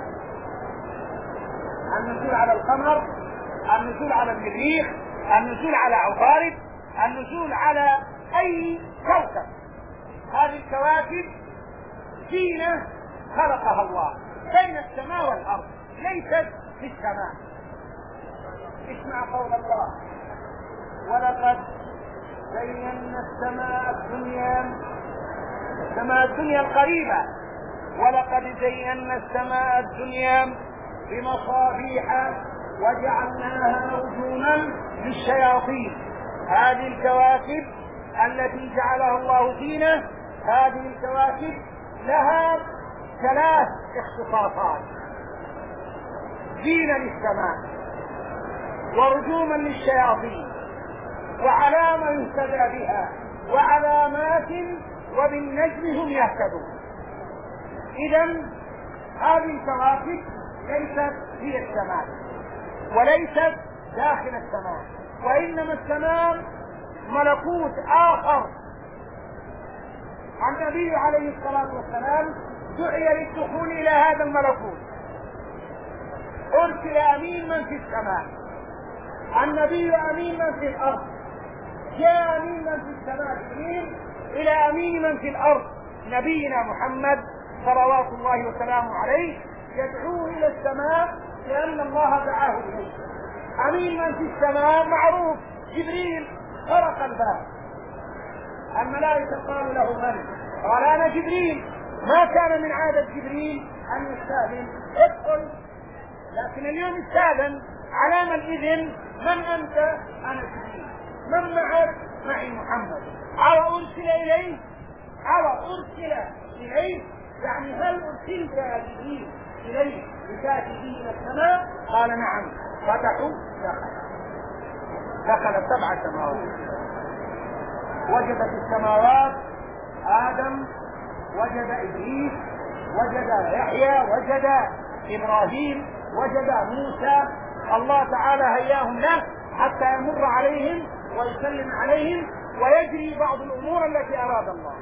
النزول على القمر، النزول على المريخ، النزول على عطارد، النزول على أي كوكب، هذه الكواكب زينة خلقها الله بين السماء والأرض، ليست في السماء. اسمع قول الله ولقد زينا السماء الدنيا، السماء الدنيا القريبة، ولقد زينا السماء الدنيا بمصابيح وجعلناها رجوما للشياطين. هذه الكواكب التي جعلها الله زينة، هذه الكواكب لها ثلاث اختصاصات: زينة للسماء، ورجوما للشياطين، وعلامة يهتدى بها، وعلامات وبالنجم هم يهتدون. إذن هذه الكواكب ليست هي السماء وليست داخل السماء، وإنما السماء ملكوت آخر. النبي عليه الصلاة والسلام دعي للدخول إلى هذا الملكوت، أرسل أمين من في السماء، النبي أمين من في الأرض، جاء أمين من في السماء جبريل إلى أمين من في الأرض نبينا محمد صلوات الله وسلامه عليه، يدعوه إلى السماء لأن الله دعاه إليه. أمين من في السماء معروف، جبريل طرق الباب، الملائكة قالوا له من؟ قال أنا جبريل. ما كان من عادة جبريل أن يستأذن، ادخل، لكن اليوم استأذن. على من الإذن؟ من أنت؟ أنا جبريل. من معك؟ معي محمد. أو أرسل إليه؟ أو أرسل إليه، يعني هل أرسلت يا جبريل إليه لتأتي به إلى السماء؟ قال نعم. فتحوا، دخل 7 سماوات، وجد في السماوات آدم، وجد إدريس، وجد يحيى، وجد إبراهيم، وجد موسى. الله تعالى هياهم له حتى يمر عليهم ويسلم عليهم ويجري بعض الأمور التي أراد الله.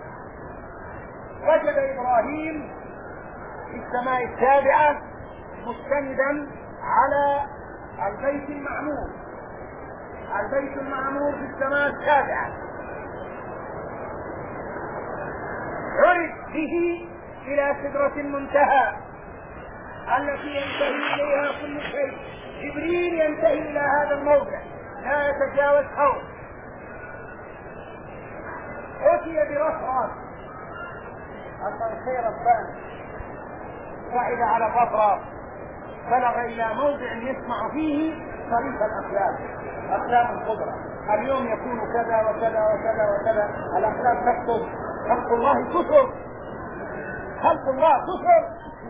وجد إبراهيم في السماء السابعة مستندا على البيت المعمور. البيت المعمور في السماء السابعة عرج به إلى سدرة المنتهى التي ينتهي إليها كل شيء. جبريل ينتهي إلى هذا الموضع لا يتجاوز حول. أتي برفرة الخير الثاني، صعد على الرفرة بلغ إلى موضع يسمع فيه صريف الأقلام، أقلام القدرة. اليوم يكون كذا وكذا وكذا وكذا، الأقلام تكتب. خلق الله كثر، خلق الله كثر.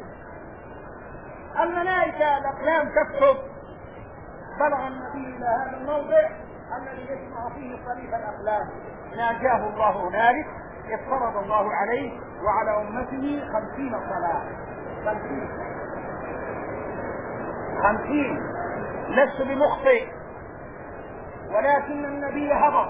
الملائكة الأقلام تكتب. بلغ النبي إلى هذا الموضع الذي يسمع فيه صريف الأقلام. ناجاه الله هنالك، افترض الله عليه وعلى أمته 50 صلاة. 50. لست بمخطئ، ولكن النبي هبط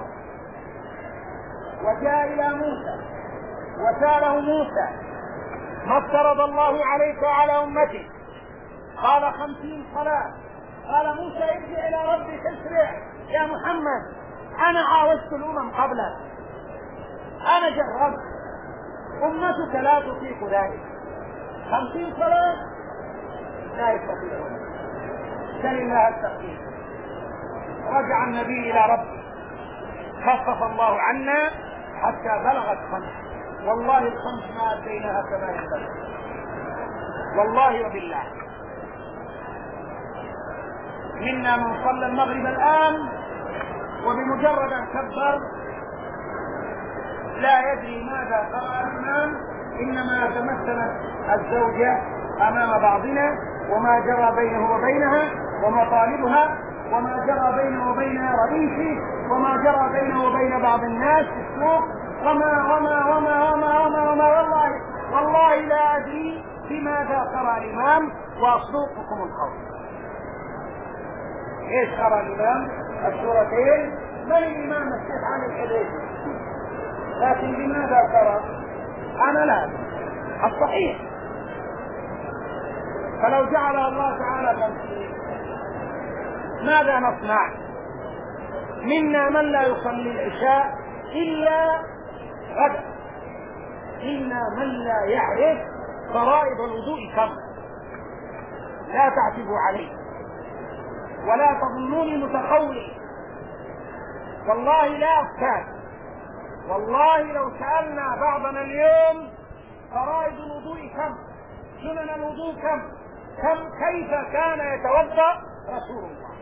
وجاء إلى موسى وسأله موسى ما افترض الله عليك وعلى أمتك؟ قال 50 صلاة. قال موسى ارجع إلى ربك اسرع يا محمد، أنا عاوزت الأمم قبلك، أنا جربت، أمتك لا تطيق ذلك. 50 صلاة لا يستطيعون. سل الله التقدير. رجع النبي إلى ربه، خفف الله عنا حتى بلغت 5. والله ال5 ما أديناها كما ينبغي، والله وبالله. منا من صلى المغرب الآن وبمجرد أن كبر لا يدري ماذا قرأ الإمام، إنما تمثلت الزوجة أمام بعضنا وما جرى بينه وبينها ومطالبها، وما جرى بينه وبين رئيسه، وما جرى بينه وبين بعض الناس في السوق، وما وما وما وما وما, وما والله لا أدري بماذا قرأ الإمام. وأصدقكم القول، ايش قرأ الإمام؟ السورتين. من الإمام الشيخ عن الحديث، لكن بماذا قرأ؟ أنا لا الصحيح. فلو جعل الله تعالى 50 ماذا نصنع؟ منا من لا يصلي العشاء إلا غدا، منا من لا يعرف فرائض الوضوء كم. لا تعتبوا عليه ولا تظنوني متقولي، والله لا أفتاك. والله لو سألنا بعضنا اليوم فرائض الوضوء كم، سنن الوضوء كم، كيف كان يتوضأ رسول الله.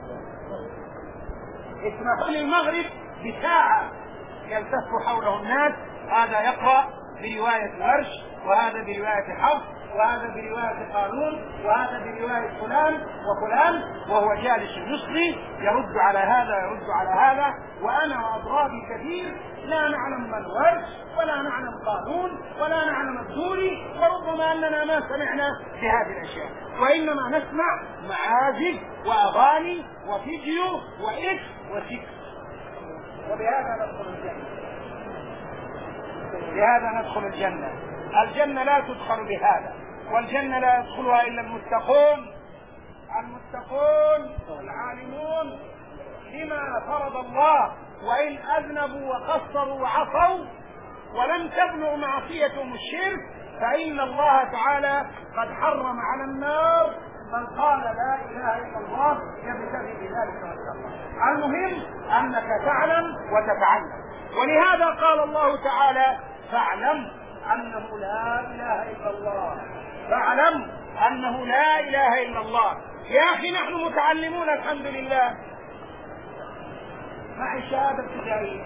اسمح للمغرب بساعة يلتف حوله الناس، هذا يقرأ برواية ورش، وهذا برواية حفص، وهذا برواية قانون، وهذا برواية فلان وفلان، وهو جالس يصلي يرد على هذا يرد على هذا. وأنا وأضرابي كثير لا نعلم من ورش ولا نعلم قانون ولا نعلم الدوري، وربما أننا ما سمعنا بهذه الأشياء، وإنما نسمع معازف وأغاني وفيديو وإكس وسكس. وبهذا ندخل الجنة، بهذا ندخل الجنة. الجنة لا تدخل بهذا، والجنة لا يدخلها إلا المتقون. المتقون العالمون بما فرض الله، وإن أذنبوا وقصروا وعصوا ولم تبلغ معصيتهم الشرك فإن الله تعالى قد حرم على النار من قال لا إله إلا الله يبتغي بذلك وجه الله. المهم أنك تعلم وتتعلم، ولهذا قال الله تعالى فاعلم أنه لا إله إلا الله، فاعلم أنه لا إله إلا الله. يا أخي نحن متعلمون الحمد لله، معي شهادة ابتدائية،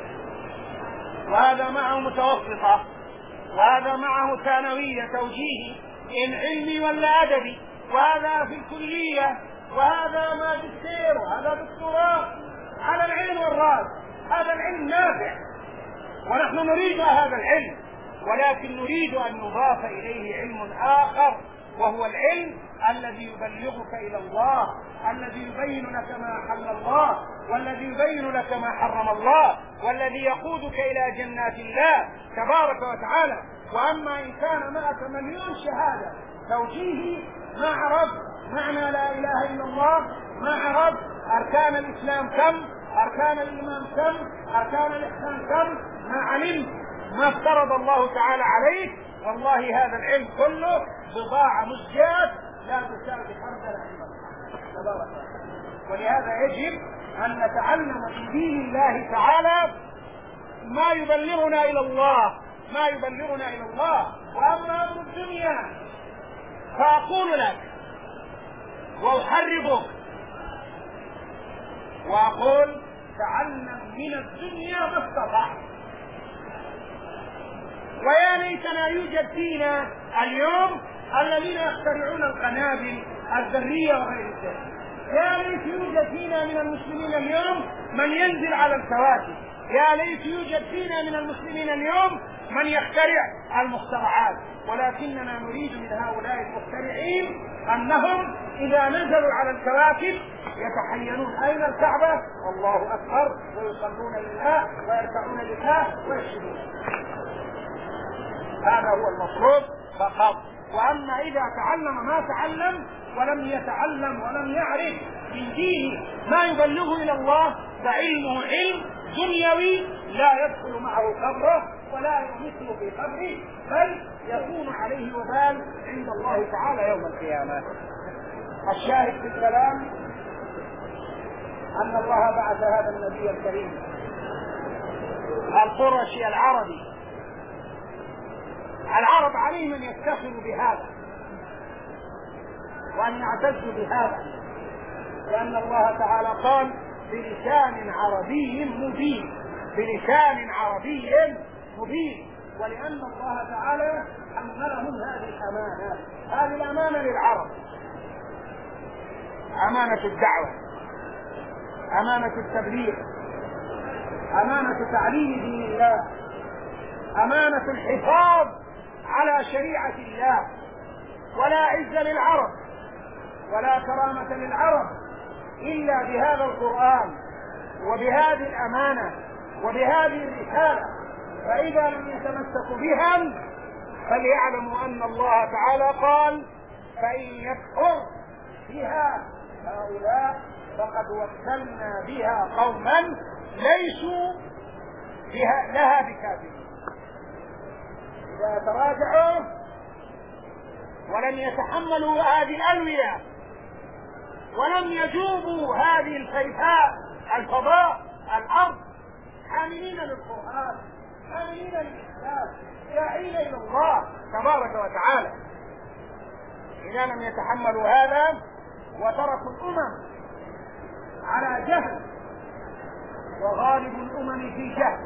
وهذا معه متوسطة، وهذا معه ثانوية توجيهي إن علمي ولا أدبي، وهذا في الكلية، وهذا ماجستير، وهذا دكتوراه، على العلم والرأس. هذا العلم نافع ونحن نريد هذا العلم، ولكن نريد أن نضاف إليه علم آخر، وهو العلم الذي يبلغك إلى الله، الذي يبين لك ما أحل الله والذي يبين لك ما حرم الله، والذي يقودك إلى جنات الله تبارك وتعالى. وأما إن كان معك مليون شهادة توجيهي ما عرف معنى لا إله إلا الله، ما عرف أركان الإسلام كم، أركان الإيمان كم، أركان الإحسان كم، ما علمت ما افترض الله تعالى عليك، والله هذا العلم كله بضاعة مزجاة لا تساوي خردل عند الله. ولهذا يجب أن نتعلم من دين الله تعالى ما يبلغنا إلى الله، ما يبلغنا إلى الله. وأما أمر الدنيا فأقول لك وأحرضك وأقول تعلم من الدنيا ما استطعت. ويا ليتنا يوجد فينا اليوم الذين يخترعون القنابل الذرية وغير ذلك. يا ليت يوجد فينا من المسلمين اليوم من ينزل على الكواكب. يا ليت يوجد فينا من المسلمين اليوم من يخترع المخترعات. ولكننا نريد من هؤلاء المخترعين أنهم إذا نزلوا على الكواكب يتحينون أين الكعبة؟ الله أكبر، ويصلون لله ويركعون لله ويسجدون. هذا هو المطلوب فقط. وأما إذا تعلم ما تعلم ولم يتعلم ولم يعرف من دينه ما يبلغه إلى الله فعلمه علم دنيوي لا يدخل معه قبره ولا يمثل في قبره، بل يكون عليه وبال عند الله تعالى يوم القيامة. الشاهد في الكلام أن الله بعث هذا النبي الكريم القرشي العربي. العرب عليهم أن يفتخروا بهذا وأن يعتزوا بهذا، لأن الله تعالى قال بلسان عربي مبين، بلسان عربي مبين. ولأن الله تعالى حملهم هذه الأمانة. هذه الأمانة للعرب، أمانة الدعوة، أمانة التبليغ، أمانة تعليم دين الله، أمانة الحفاظ على شريعة الله. ولا عز للعرب ولا كرامة للعرب إلا بهذا القرآن وبهذه الأمانة وبهذه الرسالة. فإذا لم يتمسكوا بهم فليعلموا أن الله تعالى قال فإن يكفر بها هؤلاء فقد وكلنا بها قوما ليسوا لها بكافرين. إذا تراجعوا ولم يتحملوا هذه الألوية ولم يجوبوا هذه الفيفاء الفضاء الأرض حاملين للقرآن حاملين للإسلام داعين إلى الله تبارك وتعالى، إذا لم يتحملوا هذا وتركوا الأمم على جهل، وغالب الأمم في جهل،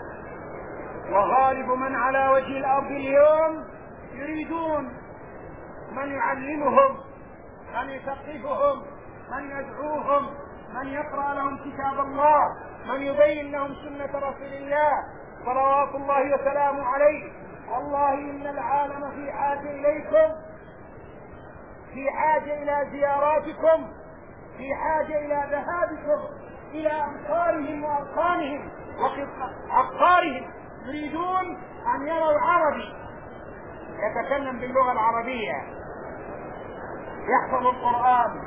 وغالب من على وجه الأرض اليوم يريدون من يعلمهم، من يثقفهم، من يدعوهم، من يقرأ لهم كتاب الله، من يبين لهم سنة رسول الله صلوات الله وسلامه عليه. والله إن العالم في حاجة إليكم، في حاجة إلى زياراتكم، في حاجة إلى ذهابكم إلى أمصارهم وأوطانهم وأقطارهم. يريدون أن يروا عربي يتكلم باللغة العربية، يحفظ القرآن،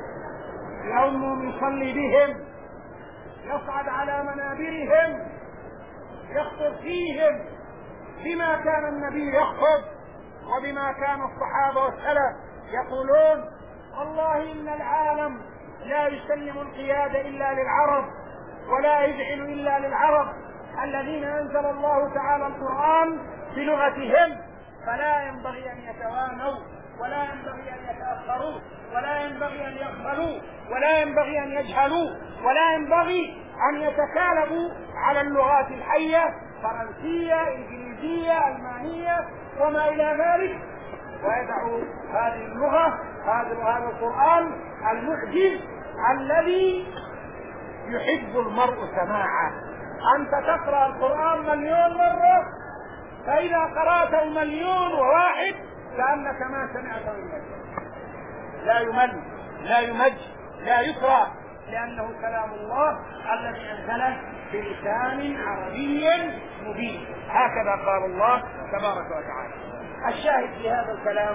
يوم يصلي بهم، يصعد على منابرهم، يخطب فيهم بما كان النبي يخطب وبما كان الصحابة والسلف يقولون. والله إن العالم لا يسلم القيادة إلا للعرب ولا يذعن إلا للعرب الذين أنزل الله تعالى القرآن بلغتهم، فلا ينبغي أن يتوانوا ولا ينبغي أن يتأخروا ولا ينبغي أن يغفلوا ولا ينبغي أن يجهلوا ولا ينبغي أن يتكالبوا على اللغات الحية فرنسية إنجليزية ألمانية وما إلى ذلك، ويدعوا هذه اللغة هذا القرآن المعجز الذي يحب المرء سماعه. أنت تقرأ القرآن 1,000,000 مرة، فإذا قرأته 1,000,001 كأنك ما سمعته إلا لا يمل لا يمج لا يكره لأنه كلام الله الذي أنزله بلسان عربي مبين. هكذا قال الله تبارك وتعالى. الشاهد في هذا الكلام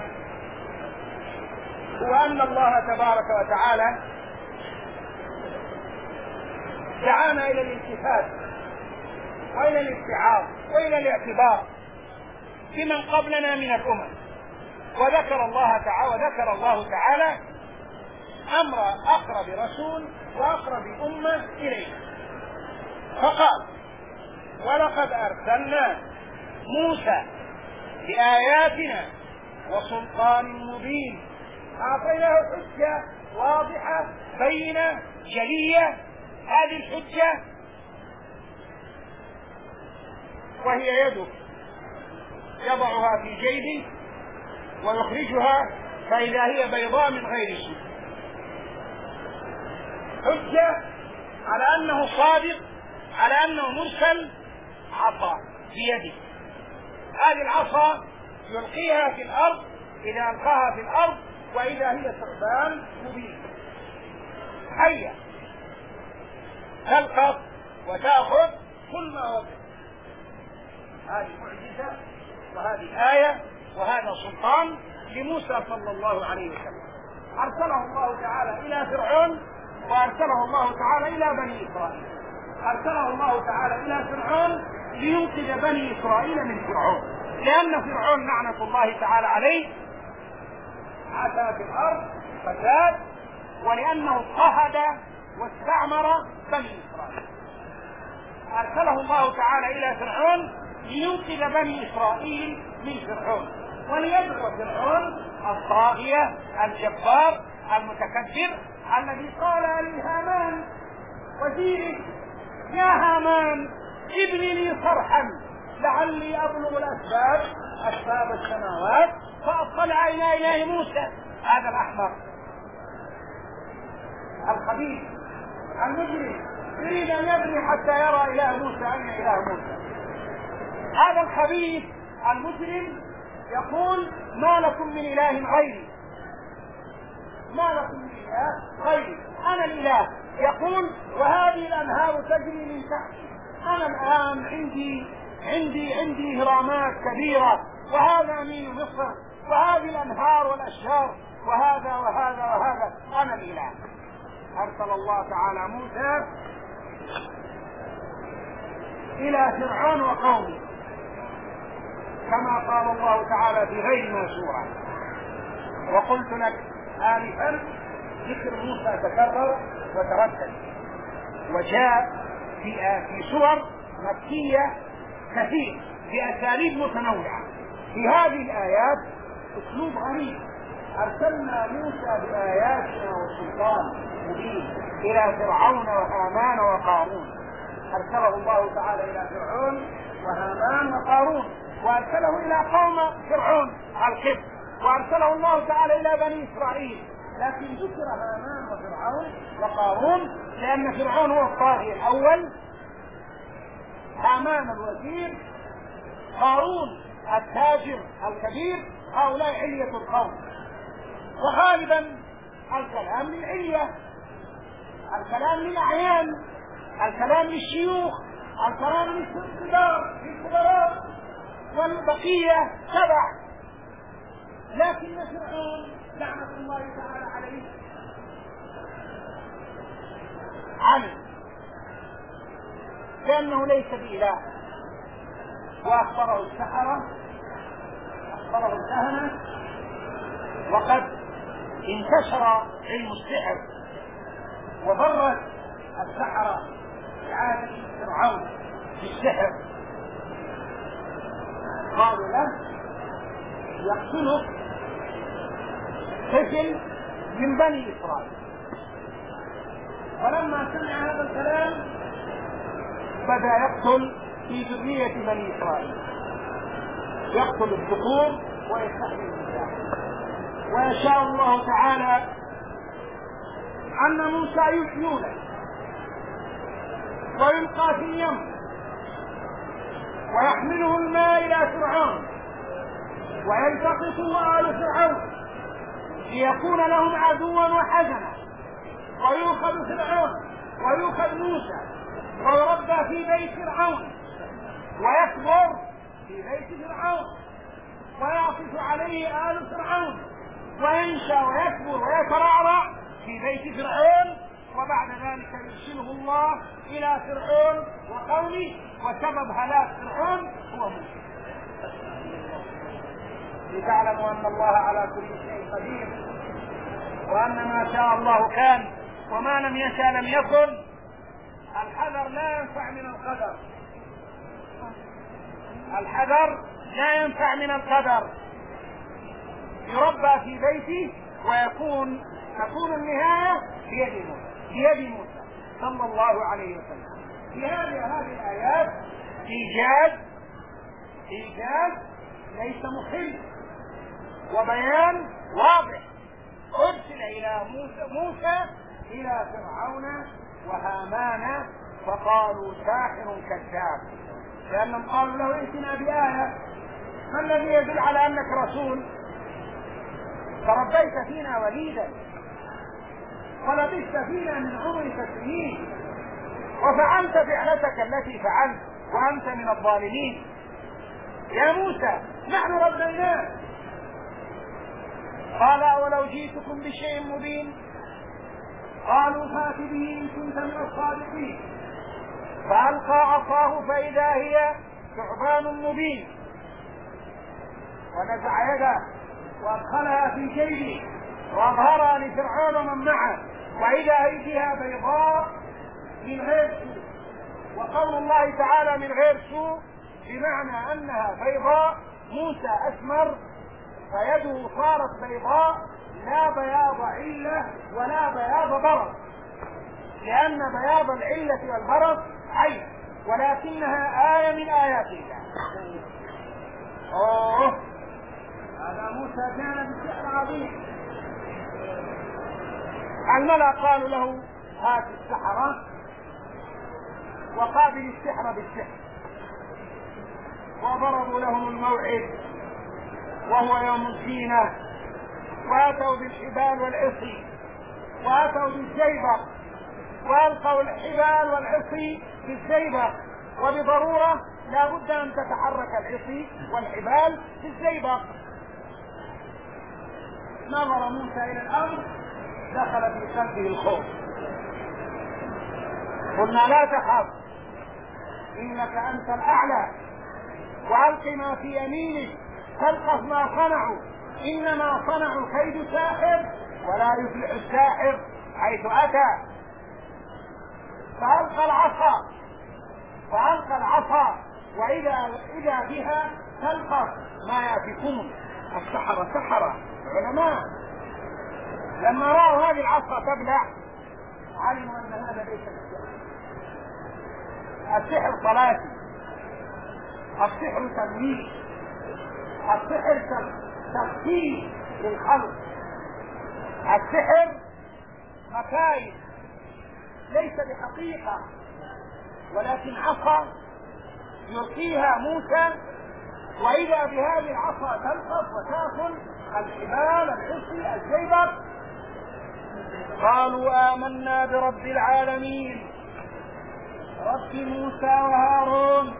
هو أن الله تبارك وتعالى دعانا إلى الالتفات وإلى الاتعاظ وإلى الاعتبار بمن قبلنا من الأمم، وذكر الله تعالى أمر أقرب رسول وأقرب أمة إليه، فقال: ولقد أرسلنا موسى بآياتنا وسلطان مبين، أعطيناه حجة واضحة بينة جلية. هذه الحجة وهي يده يضعها في جيبه ويخرجها فإذا هي بيضاء من غير سوء، حجة على أنه صادق، على أنه مرسل. عصا بيده، هذه العصا يلقيها في الأرض إذا ألقاها في الأرض وإذا هي ثعبان مبين حية تلقف وتأخذ كل ما وقع. هذه معجزة وهذه آية وهذا سلطان لموسى صلى الله عليه وسلم. أرسله الله تعالى إلى فرعون وأرسله الله تعالى إلى بني إسرائيل. أرسله الله تعالى إلى فرعون لينقذ بني إسرائيل من فرعون، لأن فرعون لعنة الله تعالى عليه عثى في الأرض فساد، ولأنه اضطهد واستعمر بني إسرائيل. أرسله الله تعالى إلى فرعون لينقذ بني إسرائيل من فرعون، وليدعو فرعون الطاغية الجبار المتكبر الذي قال لهامان وزيره: يا هامان ابني لي صرحا لعلي أبلغ أسباب السماوات فأطلع إلى إله موسى. هذا الأحمق الخبيث المجرم يريد أن يبني حتى يرى إله موسى أين إله موسى. هذا الخبيث المجرم يقول: ما لكم من إله غيري، ما لكم من إله غيري، أنا الإله. يقول: وهذه الأنهار تجري من تحتي، أنا الآن عندي هرامات كبيرة، وهذا نيل مصر، وهذه الأنهار والأشجار، وهذا أنا الإله. أرسل الله تعالى موسى إلى فرعون وقومه كما قال الله تعالى في غير ما سورة. وقلت لك آنفا ذكر موسى تكرر وتردد وجاء في سور مكية كثير بأساليب متنوعة. في هذه الآيات أسلوب غريب: أرسلنا موسى بآياتنا وسلطان مبين إلى فرعون وهامان وقارون. أرسله الله تعالى إلى فرعون وهامان وقارون، وأرسله إلى قوم فرعون القبط، وأرسله الله تعالى إلى بني إسرائيل. لكن ذكر هامان وفرعون وقارون لأن فرعون هو الطاغية الأول، هامان الوزير، قارون التاجر الكبير، هؤلاء علية القوم. وغالبا الكلام للعلية، الكلام للأعيان، الكلام للشيوخ، الكلام للكبراء، والبقية تبع. لكن فرعون لعنة الله تعالى عليه علم لأنه ليس بإله، وأخبره السحرة، أخبره الكهنة، وقد انتشر علم السحر وضرت السحرة بعادة فرعون بالسحر. قالوا له: يقتلك طفل من بني إسرائيل. فلما سمع هذا الكلام بدأ يقتل في ذرية بني إسرائيل، يقتل الذكور ويستحيي النساء. ويشاء الله تعالى أن موسى يولد ويلقى في اليم ويحمله الماء إلى فرعون ويلتقطه آل فرعون ليكون لهم عدوا وحزنا، ويؤخذ فرعون ويؤخذ موسى ويربى في بيت فرعون ويكبر في بيت فرعون ويعطف عليه آل فرعون وينشأ ويكبر ويترعرع في بيت فرعون، وبعد ذلك يرسله الله إلى فرعون وقومه، وسبب هلاك فرعون هو موسى. لتعلموا أن الله على كل شيء قدير، وأن ما شاء الله كان وما لم يشأ لم يكن. الحذر لا ينفع من القدر، الحذر لا ينفع من القدر. يربى في بيته تكون النهاية بيد موسى صلى الله عليه وسلم. في هذه الآيات إيجاز ليس محل، وبيان واضح. أرسل إلى موسى إلى فرعون وهامان فقالوا ساحر كذاب، لأنهم قالوا له ائتنا بآية، ما الذي يدل على أنك رسول؟ تربيت فينا وليدا ولبثت فينا من عمرك سنين وفعلت فعلتك التي فعلت وأنت من الظالمين. يا موسى نحن ربيناك. قال أولو جئتكم بشيء مبين قالوا فات به إن كنت من الصادقين. فألقى عصاه فإذا هي ثعبان مبين ونزع يده وادخلها في جيبه واظهرها لفرعون ومن معه وإذا أيديها بيضاء من غير سوء. وقول الله تعالى من غير سوء بمعنى أنها بيضاء، موسى أسمر فيده صارت بيضاء، لا بياض علة ولا بياض برص، لأن بياض العلة والبرص عين، ولكنها آية من آيات الله. هذا موسى كان بسحر عظيم. الملأ قالوا له هات السحرة وقابل السحر بالسحر، وضربوا لهم الموعد وهو يوم الزينة، واتوا بالحبال والعصي واتوا بالزيبق والقوا الحبال والعصي بالزيبق، وبضرورة لا بد ان تتحرك العصي والحبال بالزيبق. نظر موسى الى الامر دخل في قلبه الخوف. قلنا لا تخف انك انت الاعلى، والق ما في يمينك تلقف ما صنعوا، انما صنعوا كيد ساحر ولا يفلح الساحر حيث اتى. فألقى العصا وإذا بها تلقف ما يأفكون. السحرة علماء لما رأوا هذه العصا تبلع علموا أن هذا ليس السحر. السحر صلاتي، السحر تمويل، السحر تخفيف للخلق، السحر مكايد ليس بحقيقة، ولكن عصا يلقيها موسى وإذا بهذه العصا تلقف وتأكل الحبال العصي الزيبق. قالوا آمنا برب العالمين رب موسى وهارون.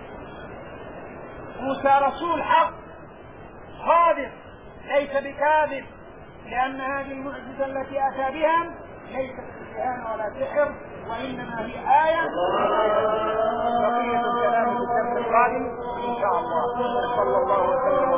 موسى رسول حق صادق ليس بكاذب، لأن هذه المعجزة التي أتى بها ليست استهانة ولا سحر، وإنما هي آية. بقية الكلام في الدرس القادم إن شاء الله. صلى الله وسلم